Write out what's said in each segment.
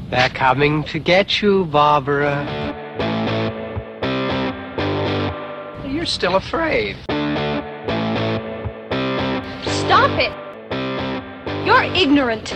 They're coming to get you, Barbara. You're still afraid. Stop it! You're ignorant.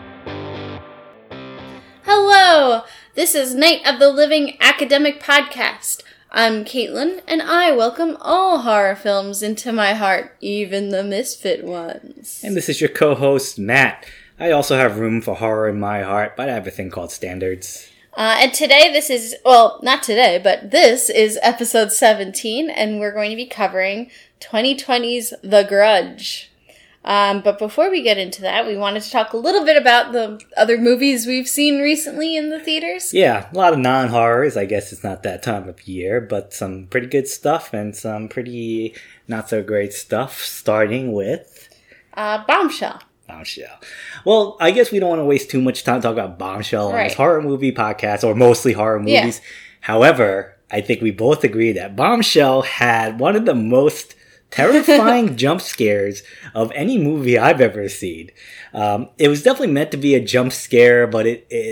Hello! This is Night of the Living Academic Podcast. I'm Caitlin, and I welcome all horror films into my heart, even the misfit ones. And this is your co-host, Matt. I also have room for horror in my heart, but I have a thing called standards. And today this is, well, not today, but this is episode 17, and we're going to be covering 2020's The Grudge. But before we get into that, we wanted to talk a little bit about the other movies we've seen recently in the theaters. Yeah, a lot of non-horrors. I guess it's not that time of year, but some pretty good stuff and some pretty not-so-great stuff, starting with... Bombshell. Bombshell. Well, I guess we don't want to waste too much time talking about Bombshell on this horror movie podcast, or mostly horror movies. Yeah. However, I think we both agree that Bombshell had one of the most terrifying jump scares of any movie I've ever seen. It was definitely meant to be a jump scare, but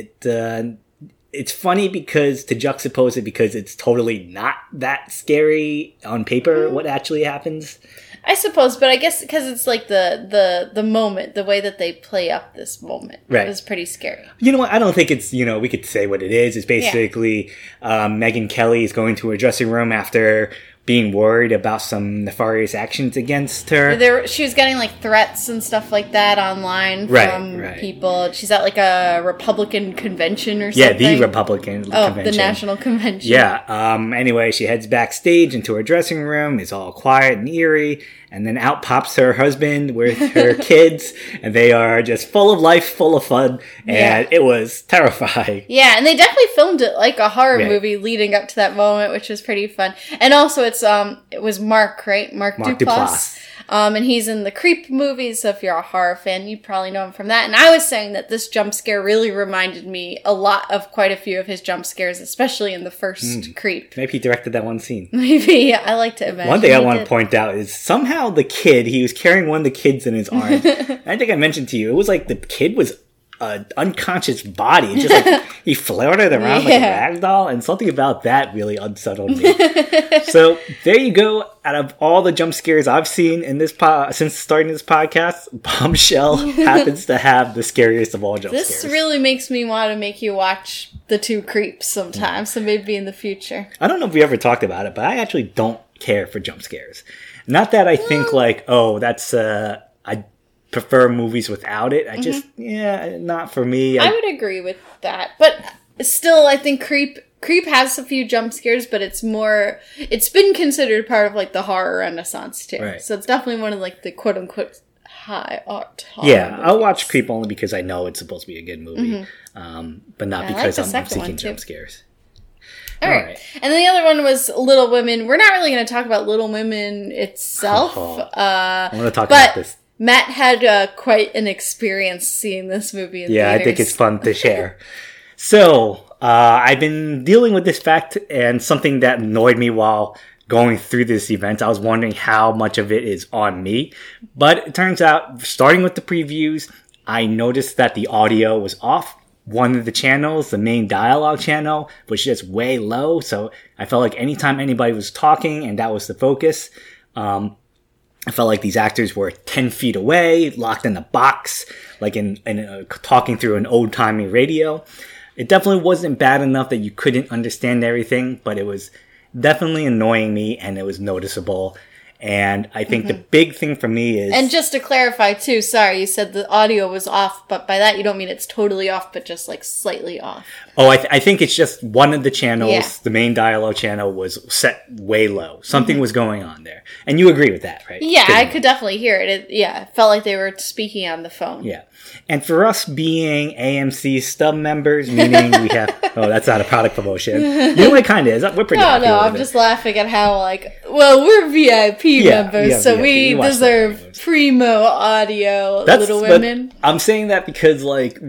it's funny because to juxtapose it, because it's totally not that scary on paper what actually happens. I suppose, but I guess because it's like the moment, the way that they play up this moment, right, is pretty scary. You know what? I don't think it's, we could say what it is. It's basically Megyn Kelly is going to her dressing room after being worried about some nefarious actions against her. She was getting like threats and stuff like that online from people. She's at like a Republican convention or something. Yeah, the Republican convention. The National Convention. Yeah. Anyway, she heads backstage into her dressing room. It's all quiet and eerie. And then out pops her husband with her kids, and they are just full of life, full of fun, and it was terrifying. Yeah, and they definitely filmed it like a horror movie leading up to that moment, which was pretty fun. And also, it was Mark, right? Mark Duplass. And he's in the Creep movies, so if you're a horror fan, you probably know him from that. And I was saying that this jump scare really reminded me a lot of quite a few of his jump scares, especially in the first Creep. Maybe he directed that one scene. Maybe, I like to imagine. One thing I want to point out is somehow the kid, he was carrying one of the kids in his arms. I think I mentioned to you, it was like the kid was an unconscious body. It's just like he floated around like a rag doll, and something about that really unsettled me. So there you go. Out of all the jump scares I've seen in this since starting this podcast, Bombshell happens to have the scariest of all jump scares. This really makes me want to make you watch the two Creeps sometime, so maybe in the future. I don't know if we ever talked about it, but I actually don't care for jump scares. Not that I think like, oh, that's I prefer movies without it. I just, not for me. I would agree with that. But still, I think Creep has a few jump scares, but it's been considered part of like the horror renaissance too. Right. So it's definitely one of like the quote unquote high art horror movies. I'll watch Creep only because I know it's supposed to be a good movie. But not because I'm seeking jump scares. All right. And then the other one was Little Women. We're not really going to talk about Little Women itself. I want to talk about this. Matt had quite an experience seeing this movie in theaters. I think it's fun to share. So, I've been dealing with this fact, and something that annoyed me while going through this event. I was wondering how much of it is on me. But it turns out, starting with the previews, I noticed that the audio was off. One of the channels, the main dialogue channel, was just way low. So I felt like anytime anybody was talking and that was the focus, I felt like these actors were 10 feet away, locked in a box, like in talking through an old-timey radio. It definitely wasn't bad enough that you couldn't understand everything, but it was definitely annoying me, and it was noticeable. And I think the big thing for me is... And just to clarify, too, sorry, you said the audio was off, but by that you don't mean it's totally off, but just, like, slightly off. Oh, I think it's just one of the channels, the main dialogue channel, was set way low. Something was going on there. And you agree with that, right? Yeah, I could definitely hear it. It felt like they were speaking on the phone. Yeah. And for us being AMC stub members, meaning we have... Oh, that's not a product promotion. You know what it kind of is? We're pretty happy I'm just laughing at how, like... Well, we're VIP members, so we deserve primo audio, Little Women. I'm saying that because, like,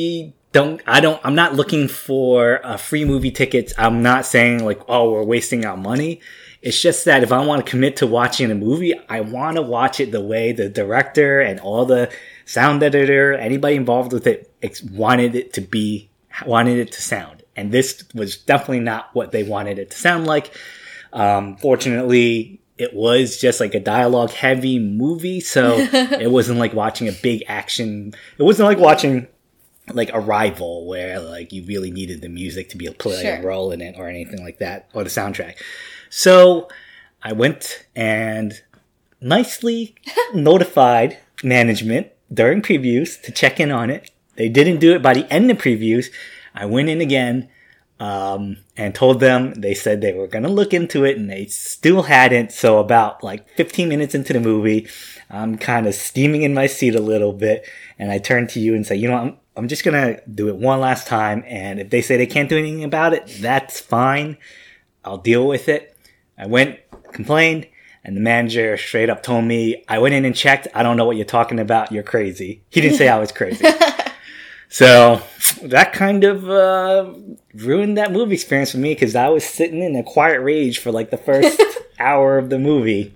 I'm not looking for free movie tickets. I'm not saying, like, oh, we're wasting our money. It's just that if I want to commit to watching a movie, I want to watch it the way the director and all the sound editor, anybody involved with it, wanted it to be wanted it to sound. And this was definitely not what they wanted it to sound like. Fortunately, it was just like a dialogue heavy movie. So it wasn't like watching a big action. It wasn't like watching like Arrival where like you really needed the music to be able to play a role in it or anything like that, or the soundtrack. So I went and nicely notified management during previews to check in on it. They didn't do it by the end of previews. I went in again and told them. They said they were going to look into it, and they still hadn't. So about like 15 minutes into the movie, I'm kind of steaming in my seat a little bit, and I turned to you and say, I'm just going to do it one last time, and if they say they can't do anything about it, that's fine. I'll deal with it. I went, complained, and the manager straight up told me, I went in and checked. I don't know what you're talking about. You're crazy. He didn't say I was crazy. So that kind of ruined that movie experience for me, because I was sitting in a quiet rage for like the first hour of the movie.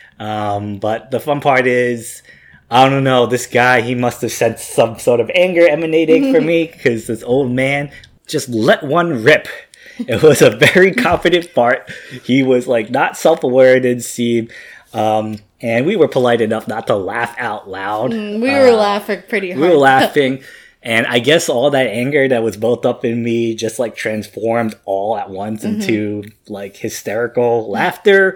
But the fun part is, I don't know, this guy, he must have sensed some sort of anger emanating from me, because this old man just let one rip. It was a very confident fart. He was like not self-aware, it didn't seem. And we were polite enough not to laugh out loud. We were laughing pretty hard. We were laughing. And I guess all that anger that was built up in me just like transformed all at once into like hysterical laughter.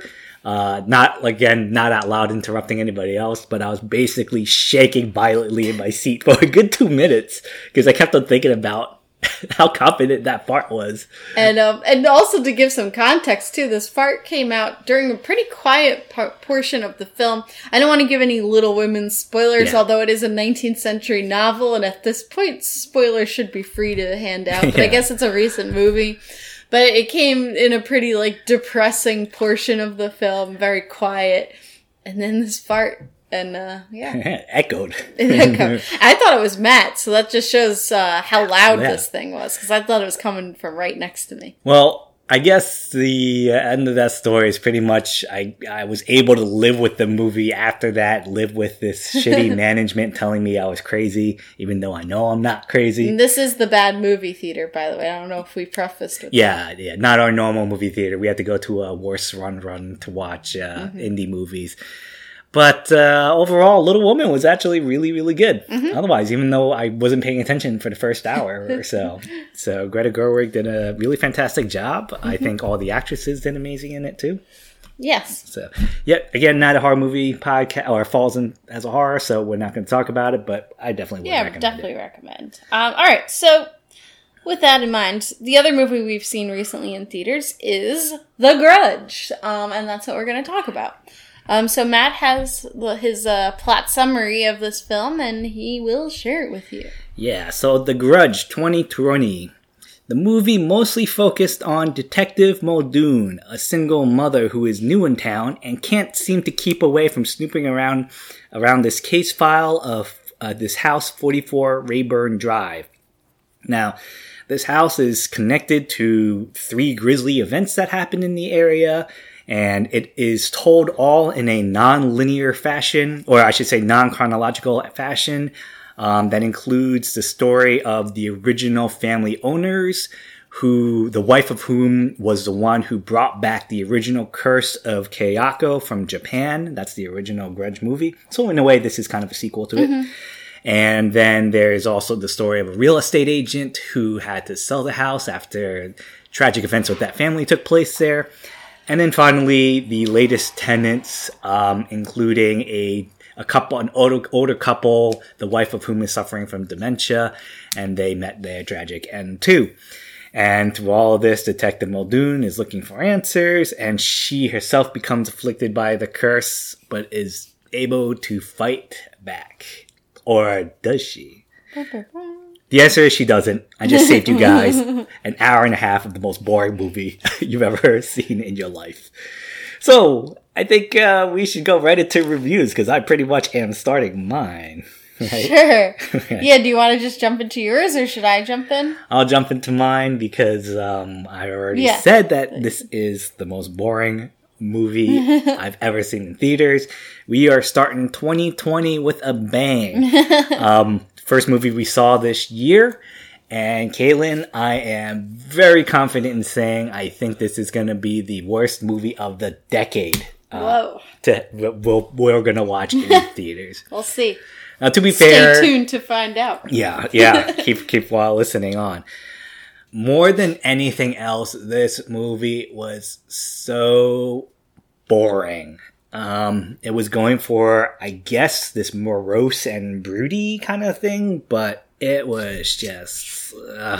Not out loud interrupting anybody else, but I was basically shaking violently in my seat for a good 2 minutes because I kept on thinking about how confident that fart was. And also to give some context too, this fart came out during a pretty quiet portion of the film. I don't want to give any Little Women spoilers, although it is a 19th century novel, and at this point, spoilers should be free to hand out, but I guess it's a recent movie. But it came in a pretty, like, depressing portion of the film, very quiet. And then this fart, and, Echoed. It echoed. I thought it was Matt, so that just shows how loud this thing was, because I thought it was coming from right next to me. Well, I guess the end of that story is pretty much I was able to live with the movie after that, live with this shitty management telling me I was crazy, even though I know I'm not crazy. And this is the bad movie theater, by the way. I don't know if we prefaced with that. Yeah, not our normal movie theater. We had to go to a worse run to watch indie movies. But overall, Little Woman was actually really, really good. Otherwise, even though I wasn't paying attention for the first hour or so. So Greta Gerwig did a really fantastic job. I think all the actresses did amazing in it too. Yes. So, again, not a horror movie podcast, or falls in as a horror, so we're not going to talk about it, but I definitely would recommend it. Yeah, definitely recommend. All right, so with that in mind, the other movie we've seen recently in theaters is The Grudge, and that's what we're going to talk about. So Matt has his plot summary of this film, and he will share it with you. Yeah, so The Grudge 2020. The movie mostly focused on Detective Muldoon, a single mother who is new in town and can't seem to keep away from snooping around this case file of this house 44 Rayburn Drive. Now, this house is connected to 3 grisly events that happened in the area, and it is told all in a non-linear fashion, or I should say non-chronological fashion, that includes the story of the original family owners, the wife of whom was the one who brought back the original Curse of Kayako from Japan. That's the original Grudge movie. So in a way, this is kind of a sequel to it. And then there's also the story of a real estate agent who had to sell the house after tragic events with that family took place there. And then finally, the latest tenants, including an older couple, the wife of whom is suffering from dementia, and they met their tragic end too. And through all of this, Detective Muldoon is looking for answers, and she herself becomes afflicted by the curse, but is able to fight back. Or does she? The answer is she doesn't. I just saved you guys an hour and a half of the most boring movie you've ever seen in your life. So, I think we should go right into reviews, because I pretty much am starting mine. Right? Sure. Yeah, do you want to just jump into yours, or should I jump in? I'll jump into mine, because I already said that this is the most boring movie I've ever seen in theaters. We are starting 2020 with a bang. First movie we saw this year, And Caitlin, I am very confident in saying I think this is going to be the worst movie of the decade. Whoa. We're going to watch in theaters. We'll see. Now, to be fair... Stay tuned to find out. Yeah. keep while listening on. More than anything else, this movie was so boring. It was going for, I guess, this morose and broody kind of thing, but it was just,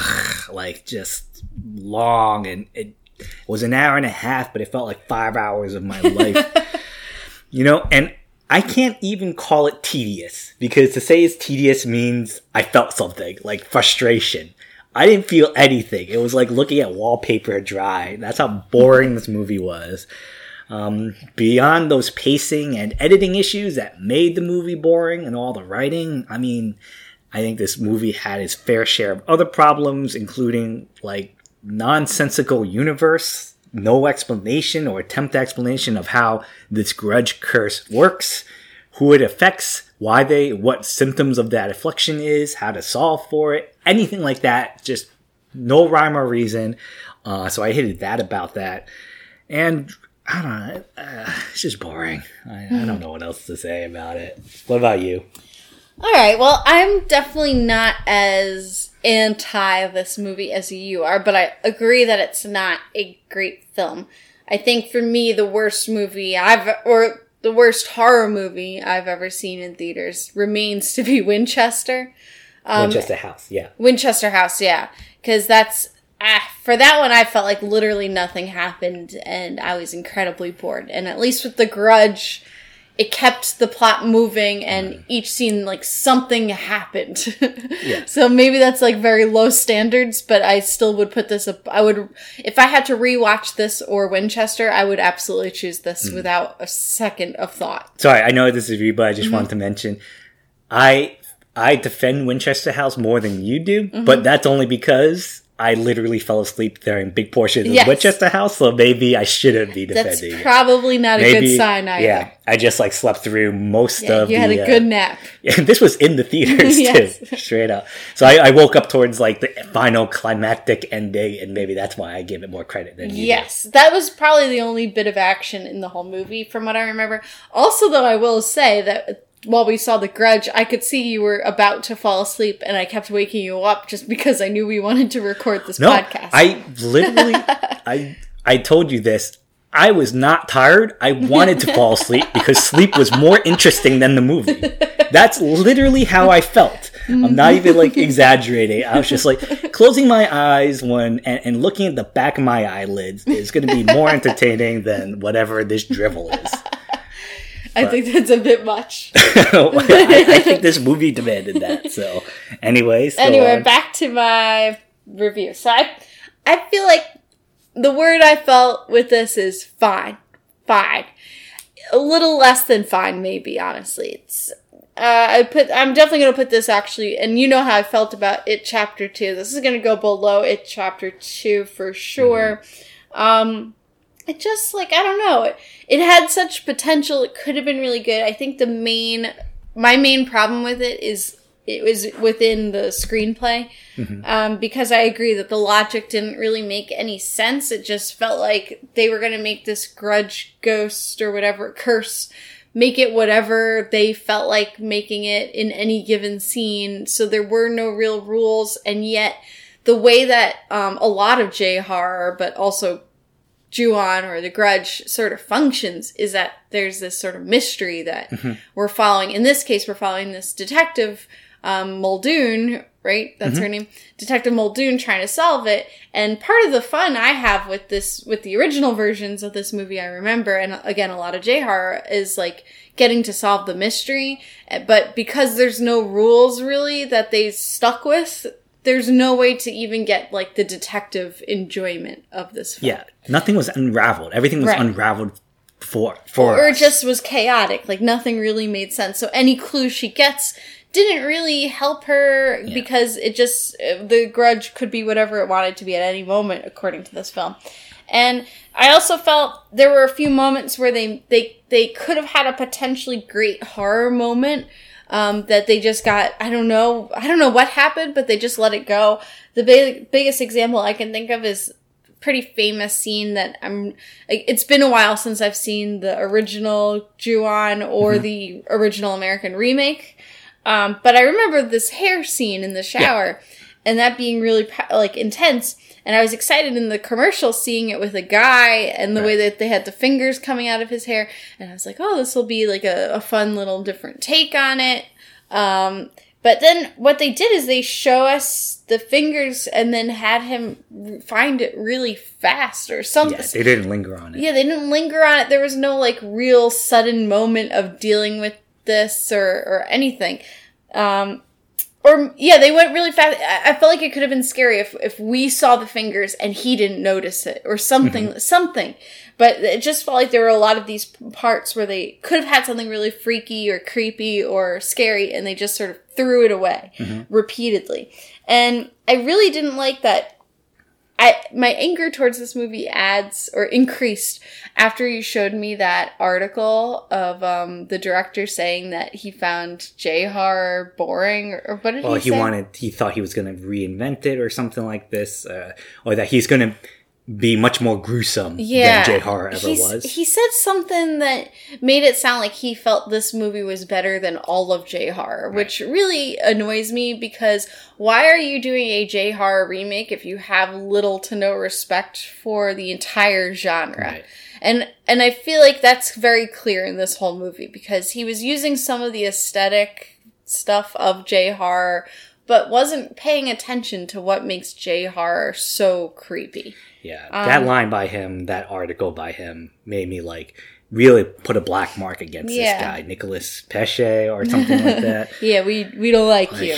just long, and it was an hour and a half, but it felt like 5 hours of my life. And I can't even call it tedious, because to say it's tedious means I felt something, like frustration. I didn't feel anything. It was like looking at wallpaper dry. That's how boring this movie was. Beyond those pacing and editing issues that made the movie boring and all the writing, I think this movie had its fair share of other problems, including nonsensical universe, no explanation or attempt at explanation of how this grudge curse works, who it affects, what symptoms of that affliction is, how to solve for it, anything like that. Just no rhyme or reason. So I hated that about that. And I don't know, it's just boring. I don't know what else to say about it. What about you? All right, well, I'm definitely not as anti this movie as you are, but I agree that it's not a great film. I think for me, the worst the worst horror movie I've ever seen in theaters remains to be Winchester. Winchester House, yeah. Winchester House, yeah. Because that's, for that one, I felt like literally nothing happened, and I was incredibly bored. And at least with The Grudge, it kept the plot moving, and each scene, something happened. Yeah. So maybe that's, very low standards, but I still would put this up. If I had to rewatch this or Winchester, I would absolutely choose this without a second of thought. Sorry, I know this is you, but I just wanted to mention, I defend Winchester House more than you do, but that's only because I literally fell asleep during big portions of Winchester House, so maybe I shouldn't be defending it. That's probably not a good sign either. Yeah, I just slept through most of you had a good nap. Yeah, this was in the theaters too, straight up. So I woke up towards the final climactic ending, and maybe that's why I give it more credit than you. Yes, that was probably the only bit of action in the whole movie from what I remember. Also, though, I will say that while we saw The Grudge, I could see you were about to fall asleep, and I kept waking you up just because I knew we wanted to record this podcast. I literally, I told you this. I was not tired. I wanted to fall asleep because sleep was more interesting than the movie. That's literally how I felt. I'm not even exaggerating. I was just closing my eyes and looking at the back of my eyelids is going to be more entertaining than whatever this drivel is. I think that's a bit much. I think this movie demanded that. So, anyway, back to my review. So, I feel like the word I felt with this is fine. Fine. A little less than fine, maybe, honestly. It's I'm definitely going to put this actually, and you know how I felt about It Chapter 2. This is going to go below It Chapter 2 for sure. It just, I don't know. It had such potential. It could have been really good. I think my main problem with it is it was within the screenplay. Because I agree that the logic didn't really make any sense. It just felt like they were going to make this grudge ghost or whatever, curse, make it whatever they felt like making it in any given scene. So there were no real rules. And yet the way that a lot of J-horror, but also Ju-on or The Grudge sort of functions is that there's this sort of mystery that we're following. In this case, we're following this detective, Muldoon, right? That's her name. Detective Muldoon trying to solve it. And part of the fun I have with the original versions of this movie I remember, and again, a lot of J-horror, is getting to solve the mystery. But because there's no rules really that they stuck with, there's no way to even get the detective enjoyment of this film. Yeah, nothing was unraveled. Everything was unraveled for or us. It just was chaotic. Nothing really made sense. So any clue she gets didn't really help her because it just, the grudge could be whatever it wanted to be at any moment, according to this film. And I also felt there were a few moments where they could have had a potentially great horror moment, that they just got, I don't know what happened, but they just let it go. The biggest example I can think of is pretty famous scene that it's been a while since I've seen the original Ju-on or the original American remake. But I remember this hair scene in the shower and that being really intense. And I was excited in the commercial seeing it with a guy and the way that they had the fingers coming out of his hair. And I was like, oh, this will be like a fun little different take on it. But then what they did is they show us the fingers and then had him find it really fast or something. Yeah, they didn't linger on it. Yeah, they didn't linger on it. There was no like real sudden moment of dealing with this or anything. They went really fast. I felt like it could have been scary if we saw the fingers and he didn't notice it or something. But it just felt like there were a lot of these parts where they could have had something really freaky or creepy or scary and they just sort of threw it away repeatedly. And I really didn't like that. My anger towards this movie increased after you showed me that article of the director saying that he found J-horror boring, or what did he say? He thought he was going to reinvent it or something like this, or that he's going to be much more gruesome than J-horror ever was. He said something that made it sound like he felt this movie was better than all of J-horror, which really annoys me because why are you doing a J-horror remake if you have little to no respect for the entire genre? Right. And I feel like that's very clear in this whole movie because he was using some of the aesthetic stuff of J-horror but wasn't paying attention to what makes J-horror so creepy. Yeah, that line by him, that article by him, made me really put a black mark against this guy, Nicolas Pesce or something like that. Yeah, we don't like you.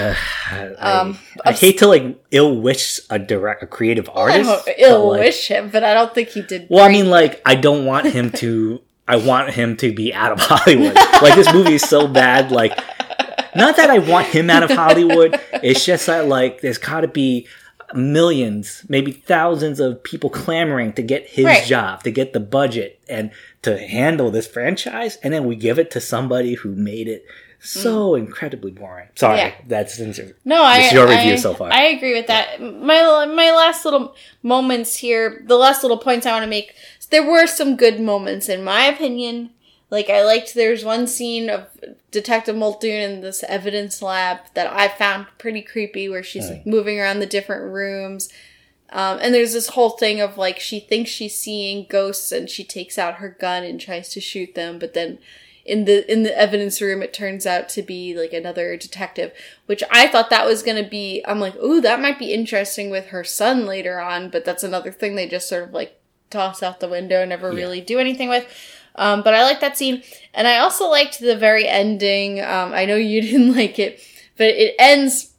I hate to ill wish a creative artist. I don't ill wish him, but I don't think he did. Well, I mean, I don't want him to. I want him to be out of Hollywood. This movie is so bad. Not that I want him out of Hollywood. It's just that there's got to be millions, maybe thousands of people clamoring to get his job, to get the budget, and to handle this franchise, and then we give it to somebody who made it so incredibly boring. Sorry, that's your review so far. I agree with that. My last little moments here, the last little points I want to make, there were some good moments in my opinion. I liked, there's one scene of Detective Muldoon in this evidence lab that I found pretty creepy where she's moving around the different rooms. And there's this whole thing of she thinks she's seeing ghosts and she takes out her gun and tries to shoot them. But then in the evidence room, it turns out to be another detective, which I thought that was going to be, I'm ooh, that might be interesting with her son later on. But that's another thing they just sort of toss out the window and never really do anything with. But I liked that scene. And I also liked the very ending. I know you didn't like it, but it ends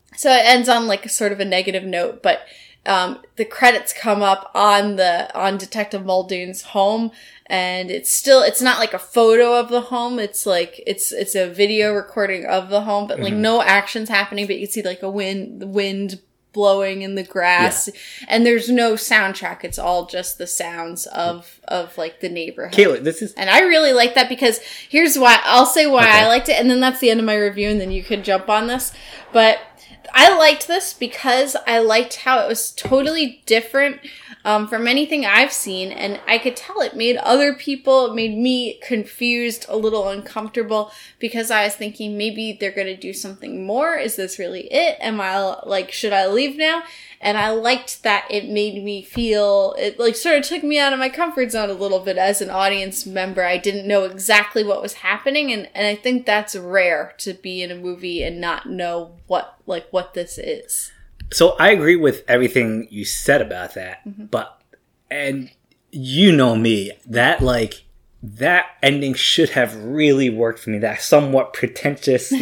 on sort of a negative note, but the credits come up on Detective Muldoon's home, and it's not a photo of the home. It's it's a video recording of the home, but no action's happening, but you can see the wind blowing in the grass, and there's no soundtrack. It's all just the sounds of the neighborhood. Kayla, and I really like that because here's why. I'll say why I liked it, and then that's the end of my review, and then you can jump on this. But I liked this because I liked how it was totally different from anything I've seen, and I could tell it made me confused, a little uncomfortable, because I was thinking maybe they're going to do something more. Is this really it? Am I should I leave now? And I liked that it made me feel, it sort of took me out of my comfort zone a little bit as an audience member. I didn't know exactly what was happening, and I think that's rare to be in a movie and not know what this is. So I agree with everything you said about that, and you know me, that that ending should have really worked for me. That somewhat pretentious,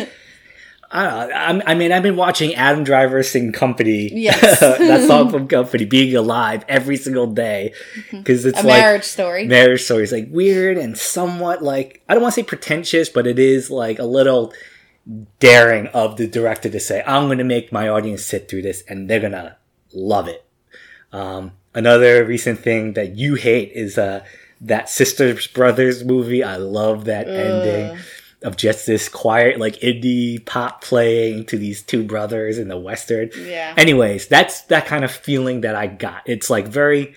I mean, I've been watching Adam Driver sing Company, that song from Company, Being Alive, every single day, because it's marriage story. Marriage story is weird and somewhat I don't want to say pretentious, but it is a little daring of the director to say, I'm going to make my audience sit through this and they're going to love it. Another recent thing that you hate is that Sisters Brothers movie. I love that ending. of just this quiet, like, indie pop playing to these two brothers in the Western. Yeah. Anyways, that's that kind of feeling that I got. It's like very,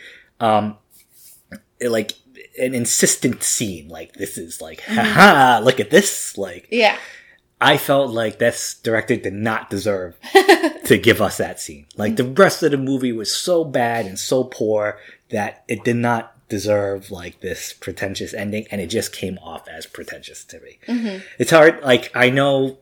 like an insistent scene. Like, this is like, haha, look at this. Like, yeah. I felt like this director did not deserve to give us that scene. Like, the rest of the movie was so bad and so poor that it did not deserve like this pretentious ending, and it just came off as pretentious to me. It's hard, like, I know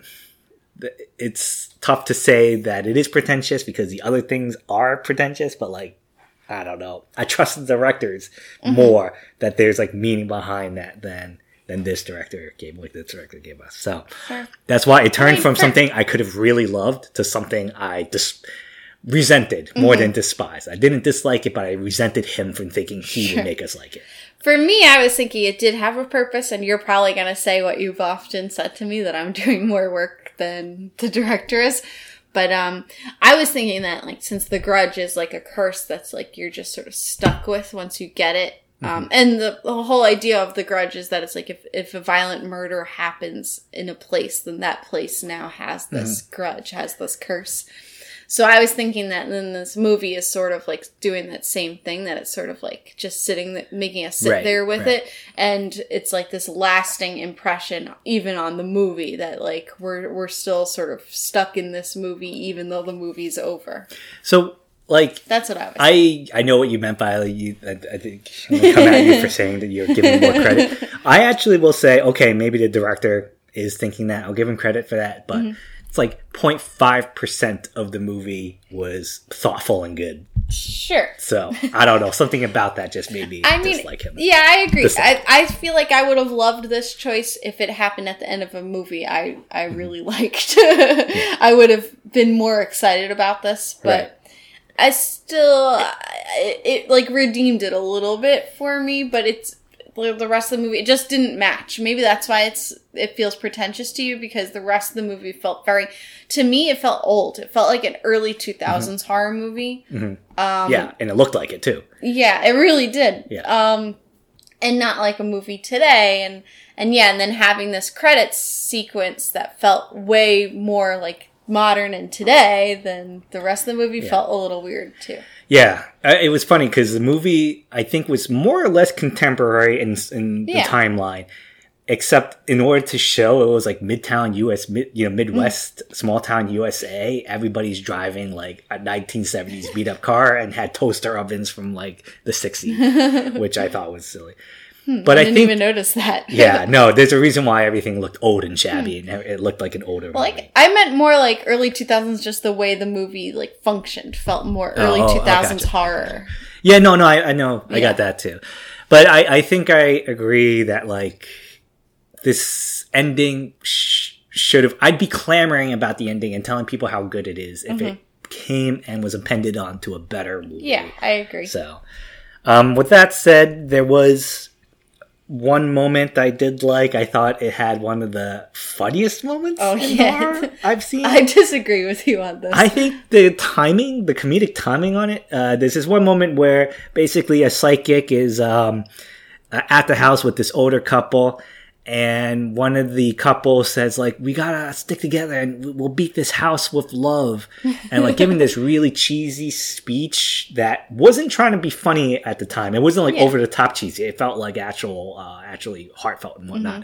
it's tough to say that it is pretentious because the other things are pretentious, but like, I don't know, I trust the directors more that there's like meaning behind that than this director gave us. So that's why it turned from something I could have really loved to something I just resented more than despised. I didn't dislike it, but I resented him for thinking he would make us like it. For me, I was thinking it did have a purpose, and you're probably going to say what you've often said to me, that I'm doing more work than the director is. But I was thinking that, like, since The Grudge is like a curse that's like you're just sort of stuck with once you get it, and the whole idea of The Grudge is that it's like if a violent murder happens in a place, then that place now has this grudge, has this curse. So I was thinking that then this movie is sort of like doing that same thing, that it's sort of like just making us sit there with it. And it's like this lasting impression, even on the movie, that like we're still sort of stuck in this movie, even though the movie's over. So, like, that's what I was saying. I know what you meant by like, I think I'm going to come at you for saying that you're giving more credit. I actually will say, okay, maybe the director is thinking that. I'll give him credit for that, but it's like 0.5% of the movie was thoughtful and good. Sure. So, I don't know. Something about that just made me dislike him. Yeah, I agree. I feel like I would have loved this choice if it happened at the end of a movie I really liked. I would have been more excited about this, but I still, it like redeemed it a little bit for me, but it's, the rest of the movie, it just didn't match. Maybe that's why it feels pretentious to you, because the rest of the movie felt to me, it felt old. It felt like an early 2000s horror movie. Yeah, and it looked like it too. Yeah, it really did. Yeah. And not like a movie today. And then having this credits sequence that felt way more like modern and today than the rest of the movie felt a little weird too. Yeah, it was funny because the movie, I think, was more or less contemporary in the timeline, except in order to show it was like Midtown US, Midwest, small town USA. Everybody's driving like a 1970s beat up car and had toaster ovens from like the 60s, which I thought was silly. But I didn't even notice that. Yeah, no, there's a reason why everything looked old and shabby, and it looked like an older movie. Like, I meant more like early 2000s, just the way the movie like functioned felt more early 2000s horror. Yeah, no, I know, I got that too. But I think I agree that like this ending should have. I'd be clamoring about the ending and telling people how good it is if it came and was appended onto a better movie. Yeah, I agree. So, with that said, there was one moment I did like. I thought it had one of the funniest moments in horror I've seen. I disagree with you on this. I think the comedic timing on it, there's this one moment where basically a psychic is at the house with this older couple, and one of the couple says like, we gotta stick together and we'll beat this house with love, and like giving this really cheesy speech that wasn't trying to be funny at the time. It wasn't like over the top cheesy. It felt like actually heartfelt and whatnot.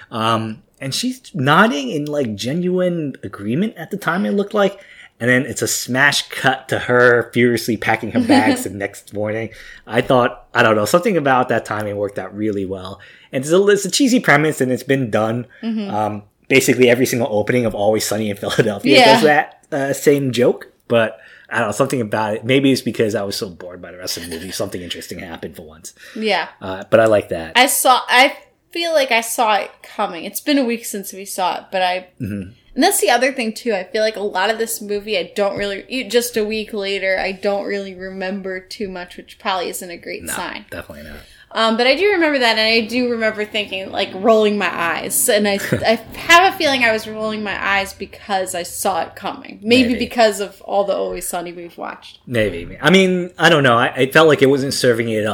And she's nodding in like genuine agreement at the time, it looked like. And then it's a smash cut to her furiously packing her bags the next morning. I thought, I don't know, something about that timing worked out really well. And it's a cheesy premise, and it's been done. Basically, every single opening of Always Sunny in Philadelphia does that same joke. But I don't know, something about it. Maybe it's because I was so bored by the rest of the movie. Something interesting happened for once. Yeah. But I like that. I feel like I saw it coming. It's been a week since we saw it, but and that's the other thing too. I feel like a lot of this movie, I don't really, just a week later, I don't really remember too much, which probably isn't a great sign. Definitely not. But I do remember that, and I do remember thinking, like, rolling my eyes. And I have a feeling I was rolling my eyes because I saw it coming. Maybe because of all the Always Sunny we've watched. Maybe. I mean, I don't know. I felt like it wasn't serving it up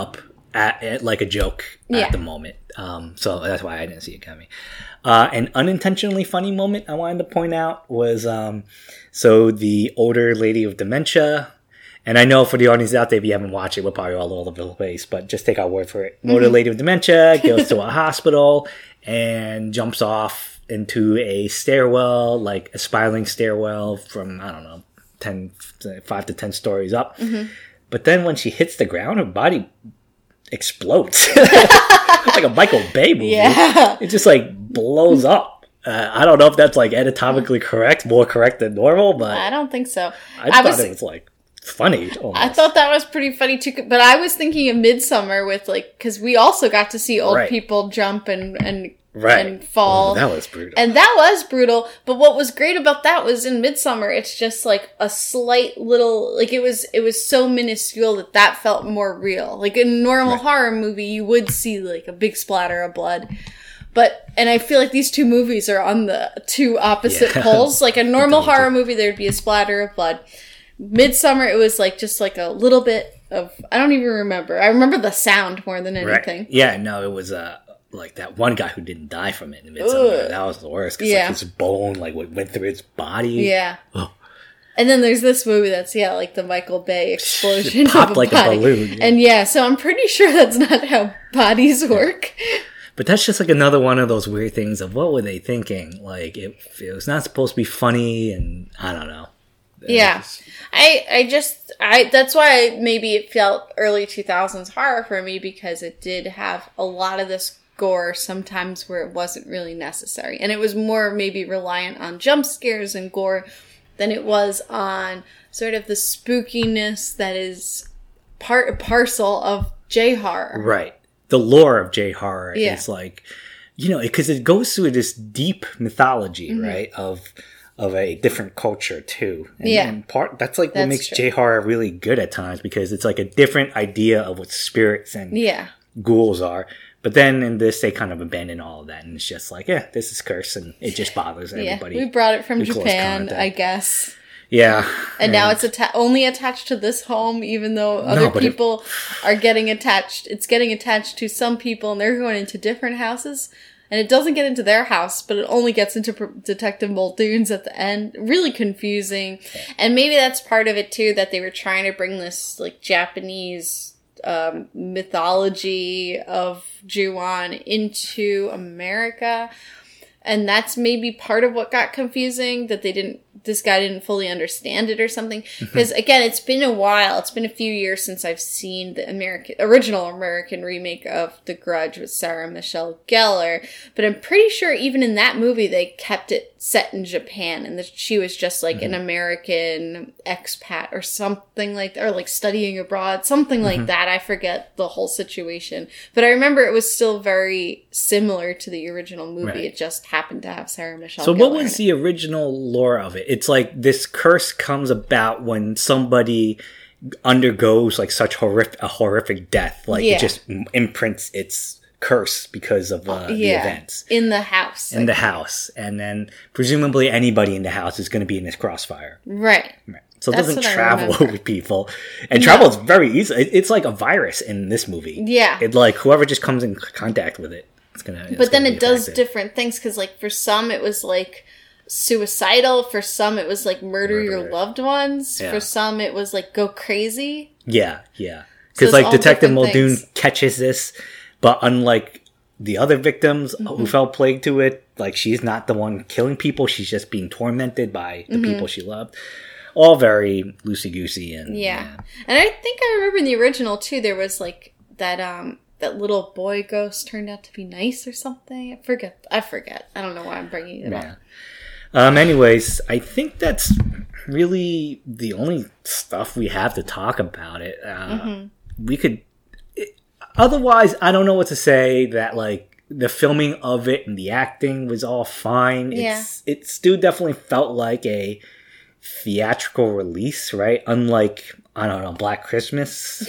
at like a joke at the moment. So that's why I didn't see it coming. An unintentionally funny moment I wanted to point out was so the older lady with dementia. And I know for the audience out there, if you haven't watched it, we're probably all over the place, but just take our word for it. Older lady with dementia goes to a hospital and jumps off into a stairwell, like a spiraling stairwell from, I don't know, 5 to 10 stories up. But then when she hits the ground, her body explodes. Like a Michael Bay movie. Yeah. It just like blows up. I don't know if that's like anatomically correct, more correct than normal, but I don't think so. I thought it was like funny. Almost. I thought that was pretty funny too, but I was thinking of Midsommar with like, because we also got to see old people jump and fall. Oh, that was brutal. And that was brutal. But what was great about that was in Midsommar, it's just like a slight little, like it was so minuscule that felt more real. Like in a normal horror movie, you would see like a big splatter of blood. And I feel like these two movies are on the two opposite poles. Like a normal horror movie, there'd be a splatter of blood. Midsommar, it was like just like a little bit of, I don't even remember. I remember the sound more than anything. Yeah, no, it was like that one guy who didn't die from it in Midsommar. That was the worst. Because like his bone like went through his body. Yeah. Ugh. And then there's this movie that's, like the Michael Bay explosion it popped of a like body. A balloon. And so I'm pretty sure that's not how bodies work. But that's just like another one of those weird things of what were they thinking? Like it was not supposed to be funny, and I don't know. Yeah. I that's why maybe it felt early 2000s horror for me, because it did have a lot of this gore sometimes where it wasn't really necessary. And it was more maybe reliant on jump scares and gore than it was on sort of the spookiness that is part and parcel of J-horror. Right. The lore of J-horror is like, because it goes through this deep mythology, right, of a different culture too. And that's like what makes J-horror really good at times, because it's like a different idea of what spirits and ghouls are. But then in this, they kind of abandon all of that, and it's just like, this is cursed, and it just bothers everybody. We brought it from Japan, I guess. Yeah. And now it's only attached to this home, even though other people are getting attached. It's getting attached to some people, and they're going into different houses. And it doesn't get into their house, but it only gets into Detective Muldoon's at the end. Really confusing. And maybe that's part of it, too, that they were trying to bring this, like, Japanese mythology of Ju-on into America. And that's maybe part of what got confusing, that this guy didn't fully understand it or something. Because again, it's been a while. It's been a few years since I've seen the original American remake of The Grudge with Sarah Michelle Gellar. But I'm pretty sure even in that movie, they kept it set in Japan, and that she was just like an American expat or something like that, or like studying abroad, something like that. I forget the whole situation. But I remember it was still very similar to the original movie. Right. It just happened to have Sarah Michelle Gellar. So what was the original lore of it? It's like this curse comes about when somebody undergoes like such a horrific death. Like it just imprints its curse because of the events. In the house. In the house. And then presumably anybody in the house is going to be in this crossfire. Right. So it doesn't travel with people. And travel is very easy. It's like a virus in this movie. Yeah. It like whoever just comes in contact with it. But then it does different things, because like for some it was like suicidal, for some it was like murder your loved ones, for some it was like go crazy. Yeah. Because like Detective Muldoon catches this, but unlike the other victims who fell plague to it, like she's not the one killing people, she's just being tormented by the people she loved. All very loosey-goosey. And and I think I remember in the original too, there was like that little boy ghost turned out to be nice or something. I forget. I don't know why I'm bringing it up. Anyways, I think that's really the only stuff we have to talk about it. We could... Otherwise, I don't know what to say. That, like, the filming of it and the acting was all fine. Yeah. It still definitely felt like a theatrical release, right? Unlike... I don't know, Black Christmas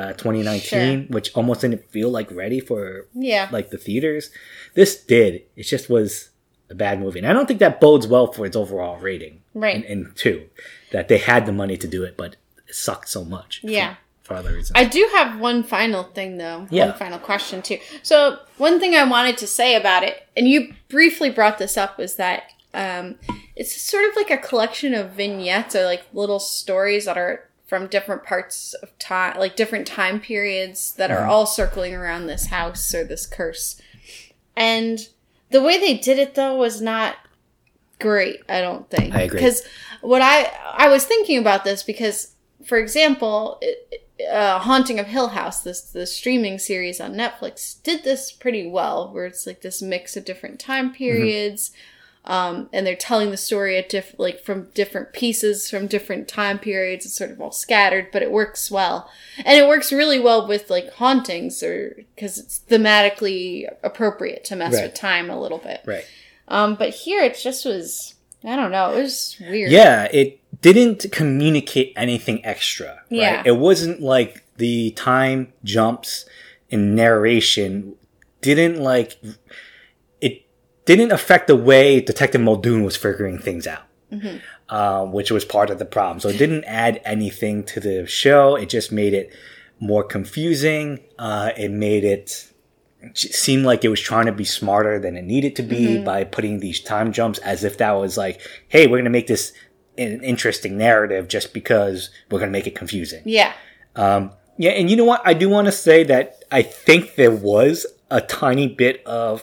2019, which almost didn't feel like ready for like the theaters. This did. It just was a bad movie. And I don't think that bodes well for its overall rating. Right. And two, that they had the money to do it, but it sucked so much for other reasons. I do have one final thing, though. Yeah. One final question, too. So, one thing I wanted to say about it, and you briefly brought this up, was that it's sort of like a collection of vignettes or like little stories that are from different parts of time, like different time periods that are all circling around this house or this curse. And the way they did it, though, was not great, I don't think. I agree. Because what I was thinking about this because, for example, Haunting of Hill House, the streaming series on Netflix, did this pretty well, where it's like this mix of different time periods, and they're telling the story at from different pieces from different time periods. It's sort of all scattered, but it works well, and it works really well with like hauntings, or because it's thematically appropriate to mess with time a little bit. Right. But here it just was. I don't know. It was weird. Yeah, it didn't communicate anything extra. Right? Yeah. It wasn't like the time jumps in narration didn't affect the way Detective Muldoon was figuring things out, which was part of the problem. So it didn't add anything to the show. It just made it more confusing. It made it seemed like it was trying to be smarter than it needed to be by putting these time jumps, as if that was like, hey, we're going to make this an interesting narrative just because we're going to make it confusing. Yeah. Yeah, and you know what? I do want to say that I think there was a tiny bit of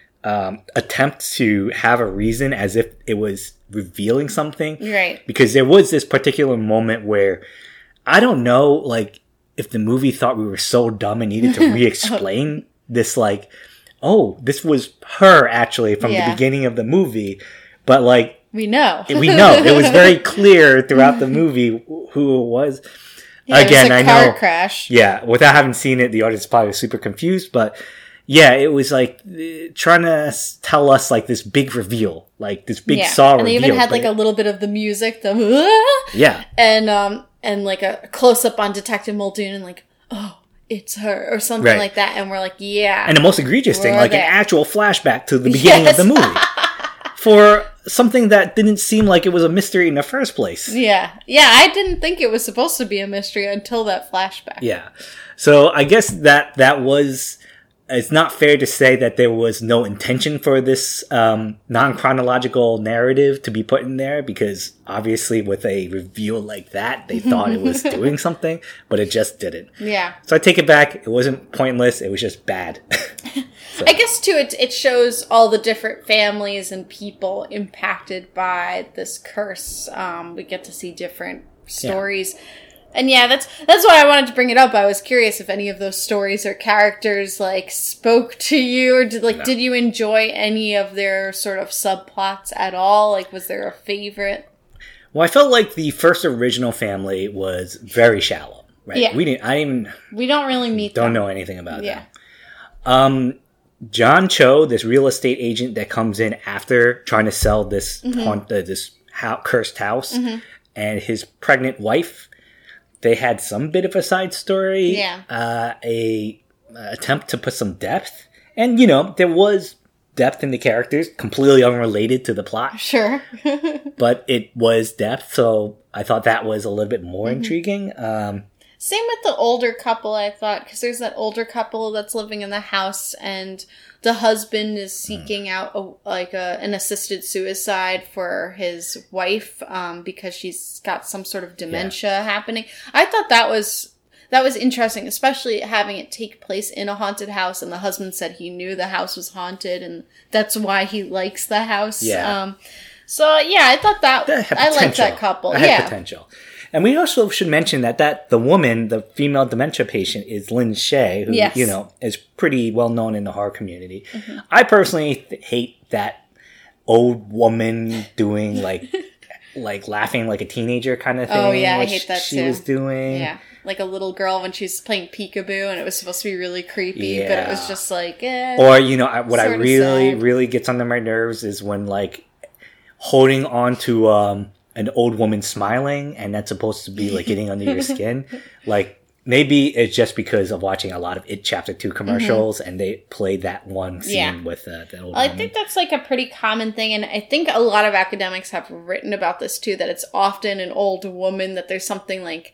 attempt to have a reason, as if it was revealing something. Right. Because there was this particular moment where, I don't know, like, if the movie thought we were so dumb and needed to re-explain this, like, oh, this was her actually from the beginning of the movie, but like we know it was very clear throughout the movie who it was. Yeah, Again, it was a I know car crash. Yeah, without having seen it, the audience is probably super confused, but yeah, it was like trying to tell us like this big reveal, like this big Saw reveal. And they even had like a little bit of the music, yeah, and like a close up on Detective Muldoon, and like, oh, it's her, or something like that, and we're like, yeah. And the most egregious thing, like an actual flashback to the beginning of the movie. For something that didn't seem like it was a mystery in the first place. Yeah. Yeah, I didn't think it was supposed to be a mystery until that flashback. Yeah. So I guess that was... It's not fair to say that there was no intention for this non-chronological narrative to be put in there, because obviously with a reveal like that, they thought it was doing something, but it just didn't. Yeah. So I take it back. It wasn't pointless. It was just bad. I guess, too, it shows all the different families and people impacted by this curse. We get to see different stories. Yeah. And yeah, that's why I wanted to bring it up. I was curious if any of those stories or characters, like, spoke to you, or did you enjoy any of their sort of subplots at all? Like, was there a favorite? Well, I felt like the first original family was very shallow, right? Yeah. We don't really meet them. Don't know anything about them. John Cho, this real estate agent that comes in after trying to sell this cursed house, and his pregnant wife, they had some bit of a side story, a attempt to put some depth, and there was depth in the characters, completely unrelated to the plot. Sure, but it was depth, so I thought that was a little bit more intriguing. Same with the older couple, I thought, because there's that older couple that's living in the house, and the husband is seeking out an assisted suicide for his wife because she's got some sort of dementia happening. I thought that was interesting, especially having it take place in a haunted house, and the husband said he knew the house was haunted, and that's why he likes the house. Yeah. I thought that I liked that couple. It had potential. And we also should mention that the woman, the female dementia patient, is Lynn Shay, who, is pretty well known in the horror community. Mm-hmm. I personally hate that old woman doing like laughing like a teenager kind of thing. Oh, yeah, I hate that she was doing. Yeah, like a little girl when she's playing peekaboo, and it was supposed to be really creepy, but it was just like, Or, what I really gets under my nerves is when, like, holding on to, an old woman smiling, and that's supposed to be like getting under your skin. Like, maybe it's just because of watching a lot of It Chapter 2 commercials, and they played that one scene with that old woman. I think that's like a pretty common thing, and I think a lot of academics have written about this too, that it's often an old woman, that there's something like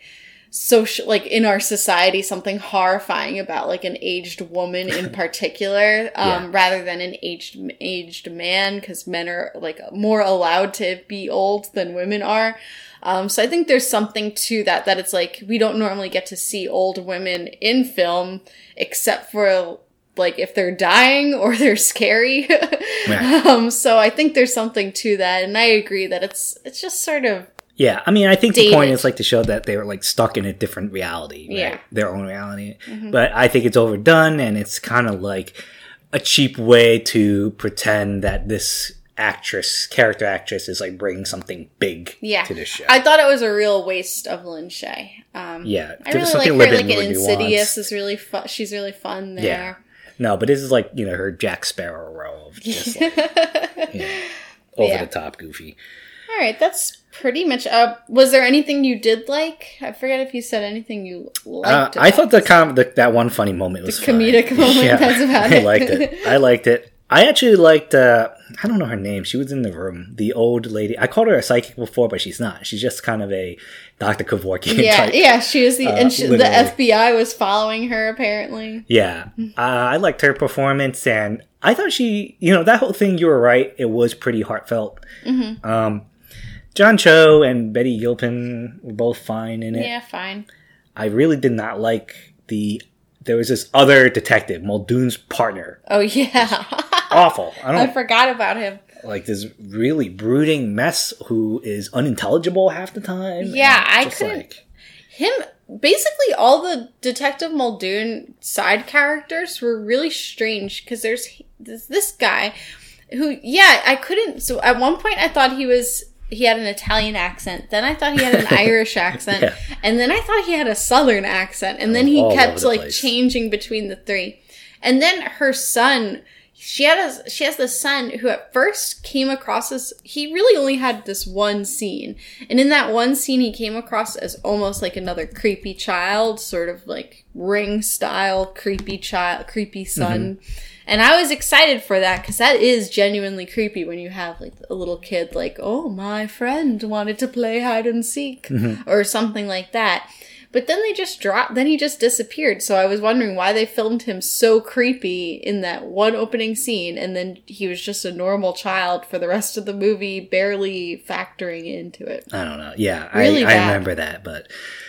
social, like in our society, something horrifying about like an aged woman in particular, rather than an aged man, because men are like more allowed to be old than women are. So I think there's something to that it's like we don't normally get to see old women in film except for like if they're dying or they're scary. Right. So I think there's something to that, and I agree that it's just sort of yeah. I mean, I think dated. The point is like to show that they were like stuck in a different reality, right? Yeah, their own reality. But I think it's overdone, and it's kind of like a cheap way to pretend that this character actress is like bringing something big to the show. I thought it was a real waste of Lin Shaye. I really like her. Like in Insidious is really fun. She's really fun there. Yeah. No, but this is like, you know, her Jack Sparrow role of just like, you know, over the top goofy. All right, that's pretty much. Was there anything you did like? I forget if you said anything you liked. I thought that one funny moment was the comedic moment. Yeah, that's about it. I liked it. I actually liked. I don't know her name. She was in the room. The old lady. I called her a psychic before, but she's not. She's just kind of a Dr. Kevorkian type. Yeah, she was the FBI was following her apparently. Yeah, I liked her performance, and I thought she, you know, that whole thing. You were right. It was pretty heartfelt. John Cho and Betty Gilpin were both fine in it. Yeah, fine. I really did not like there was this other detective, Muldoon's partner. Oh, yeah. Awful. I forgot about him. Like this really brooding mess who is unintelligible half the time. Yeah, I couldn't. Basically, all the Detective Muldoon side characters were really strange because there's this guy who, I couldn't. So at one point, I thought he had an Italian accent. Then I thought he had an Irish accent. Yeah. And then I thought he had a Southern accent. And then he kept like changing between the three. And then her son, she has this son who at first came across as, he really only had this one scene. And in that one scene, he came across as almost like another creepy child, sort of like Ring style creepy son. Mm-hmm. And I was excited for that because that is genuinely creepy when you have like a little kid like, oh, my friend wanted to play hide and seek or something like that. But then they just dropped, then he just disappeared. So I was wondering why they filmed him so creepy in that one opening scene. And then he was just a normal child for the rest of the movie, barely factoring into it. I don't know. Yeah, really I remember that, but...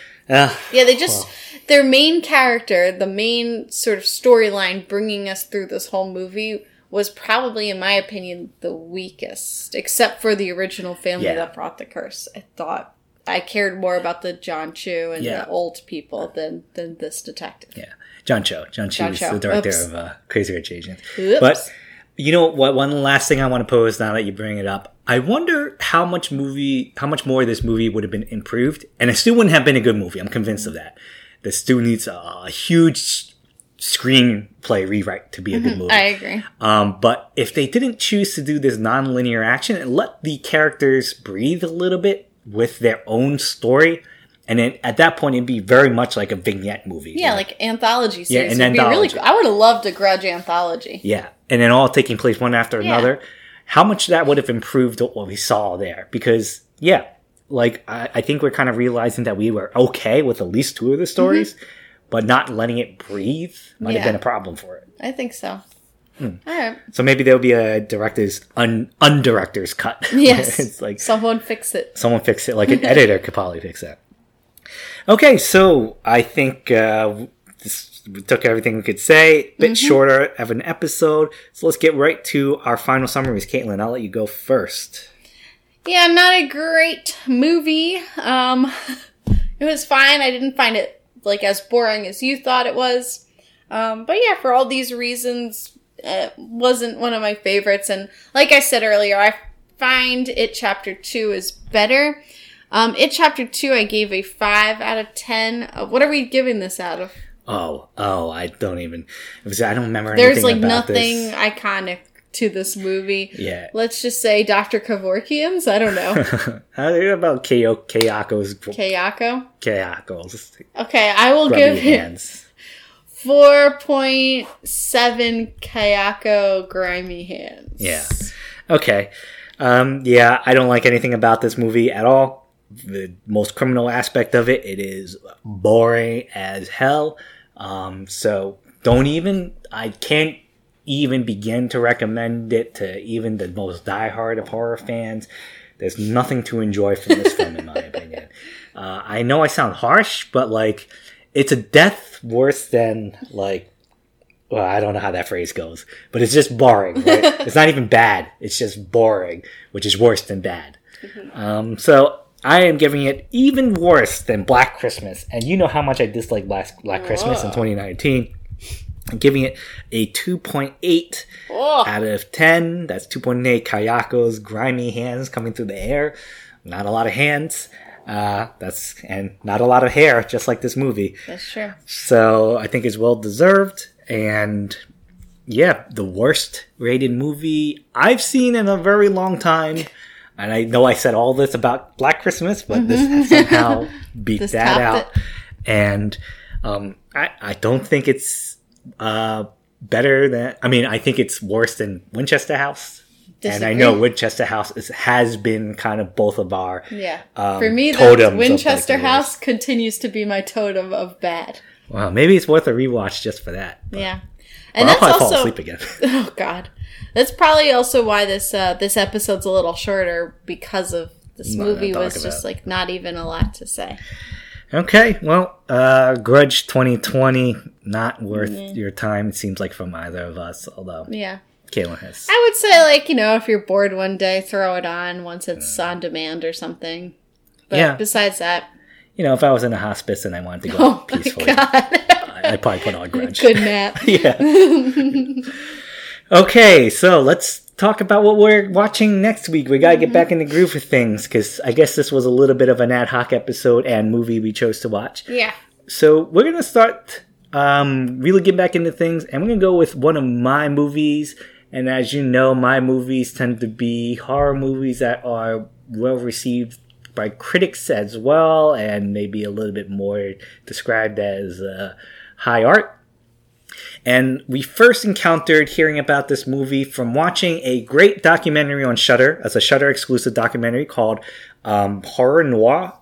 their main character, the main sort of storyline bringing us through this whole movie was probably, in my opinion, the weakest, except for the original family that brought the curse. I thought I cared more about the John Chu and the old people than this detective. Yeah, John Chu is the director of Crazy Rich Asians. But you know what? One last thing I want to pose now that you bring it up. I wonder how much more this movie would have been improved, and it still wouldn't have been a good movie. I'm convinced of that. This still needs a huge screenplay rewrite to be a good movie. I agree. But if they didn't choose to do this non-linear action and let the characters breathe a little bit with their own story, and then at that point it'd be very much like a vignette movie. Yeah, like anthology series. Yeah, an anthology. I would have loved a Grudge anthology. Yeah, and then all taking place one after another. How much that would have improved what we saw there? Because, like, I think we're kind of realizing that we were okay with at least two of the stories, but not letting it breathe might have been a problem for it. I think so. All right. So maybe there'll be a director's undirector's cut. Yes. It's like someone fix it. Someone fix it. Like an editor could probably fix that. Okay, so I think we took everything we could say. A bit shorter of an episode. So let's get right to our final summaries. Caitlin, I'll let you go first. Yeah, not a great movie. It was fine. I didn't find it like as boring as you thought it was. But yeah, for all these reasons, it wasn't one of my favorites. And like I said earlier, I find It Chapter 2 is better. It Chapter 2 I gave a 5 out of 10. What are we giving this out of? I don't even... I don't remember anything about this. There's nothing iconic to this movie. Yeah. Let's just say Dr. Kevorkian's? I don't know. How about Kayako's... Kayako's. Okay, I will give it 4.7 Kayako grimy hands. Yeah. Okay. I don't like anything about this movie at all. the most criminal aspect of it. It is boring as hell. So I can't even begin to recommend it to even the most diehard of horror fans. There's nothing to enjoy from this film, in my opinion. I know I sound harsh, but like, it's a death worse than like, well, I don't know how that phrase goes, but it's just boring, right? It's not even bad. It's just boring, which is worse than bad. So I am giving it even worse than Black Christmas. And you know how much I dislike Black Christmas in 2019. I'm giving it a 2.8 out of 10. That's 2.8 Kayako's grimy hands coming through the air. Not a lot of hands. And not a lot of hair, just like this movie. That's true. So I think it's well deserved. And yeah, the worst rated movie I've seen in a very long time. And I know I said all this about Black Christmas, but this somehow beat that out. And I don't think it's better than... I mean, I think it's worse than Winchester House. Disagree. And I know Winchester House has been kind of both of our for me, the Winchester House continues to be my totem of bad. Wow, maybe it's worth a rewatch just for that. But, yeah. And I'll probably fall asleep again. Oh, God. That's probably also why this episode's a little shorter, because of this movie was just like not even a lot to say. Okay, well, Grudge 2020, not worth your time, it seems like, from either of us, although Caitlin has. I would say, like, if you're bored one day, throw it on once it's on demand or something. But besides that... if I was in a hospice and I wanted to go peacefully, I'd probably put on Grudge. Good nap. Okay, so let's talk about what we're watching next week. We gotta get back in the groove of things, because I guess this was a little bit of an ad hoc episode and movie we chose to watch. Yeah. So we're gonna start really get back into things, and we're gonna go with one of my movies. And as you know, my movies tend to be horror movies that are well received by critics as well, and maybe a little bit more described as high art. And we first encountered hearing about this movie from watching a great documentary on Shudder. That's a Shudder exclusive documentary called Horror Noir.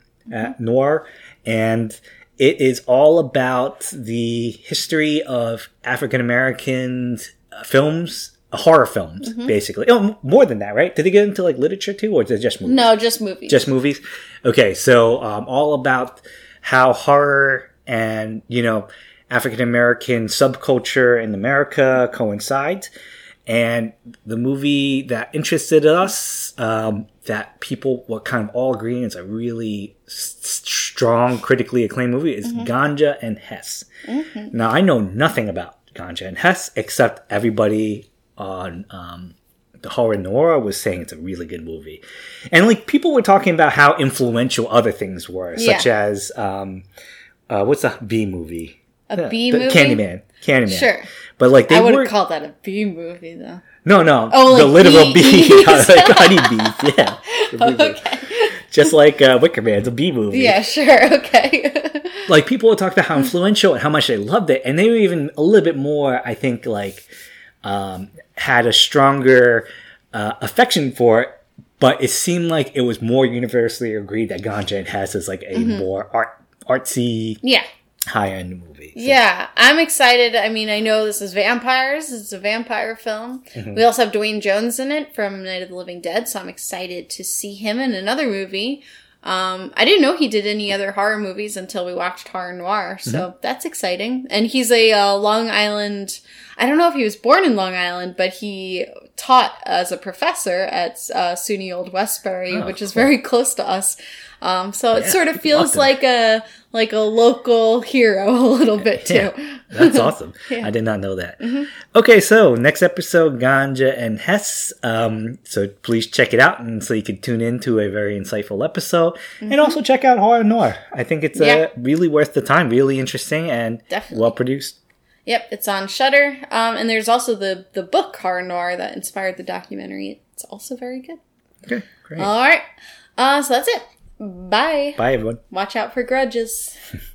And it is all about the history of African American films, horror films, basically. Oh, more than that, right? Did they get into like literature too, or is it just movies? No, just movies. Just movies? Okay, so all about how horror and, African American subculture in America coincides. And the movie that interested us, that people were kind of all agreeing is a really strong, critically acclaimed movie, is Ganja and Hess. Now, I know nothing about Ganja and Hess, except everybody on the Horror Noir was saying it's a really good movie. And like, people were talking about how influential other things were, such as, what's a B movie? A B movie? Candyman. Sure. But like, I wouldn't call that a B movie, though. No. Oh, the like literal bee. Like honeybees, yeah. Okay. Just like Wicker Man's a B movie. Yeah, sure, okay. Like, people would talk about how influential and how much they loved it, and they were even a little bit more, I think, like, had a stronger affection for it, but it seemed like it was more universally agreed that Ganja and Hess is like a more artsy, high-end movie. So. Yeah, I'm excited. I mean, I know this is vampires. It's a vampire film. We also have Dwayne Jones in it from Night of the Living Dead, so I'm excited to see him in another movie. I didn't know he did any other horror movies until we watched Horror Noir, so that's exciting. And he's a Long Island... I don't know if he was born in Long Island, but he taught as a professor at SUNY Old Westbury, which is very close to us. So it sort of feels like a local hero a little bit too. Yeah, that's awesome. I did not know that. Okay, so next episode, Ganja and Hess. So please check it out, and so you can tune in to a very insightful episode, and also check out Horror Noir. I think it's really worth the time, really interesting, and well produced. Yep, it's on Shudder. And there's also the book Horror Noir that inspired the documentary. It's also very good. Okay, great. All right. So that's it. Bye. Bye, everyone. Watch out for grudges.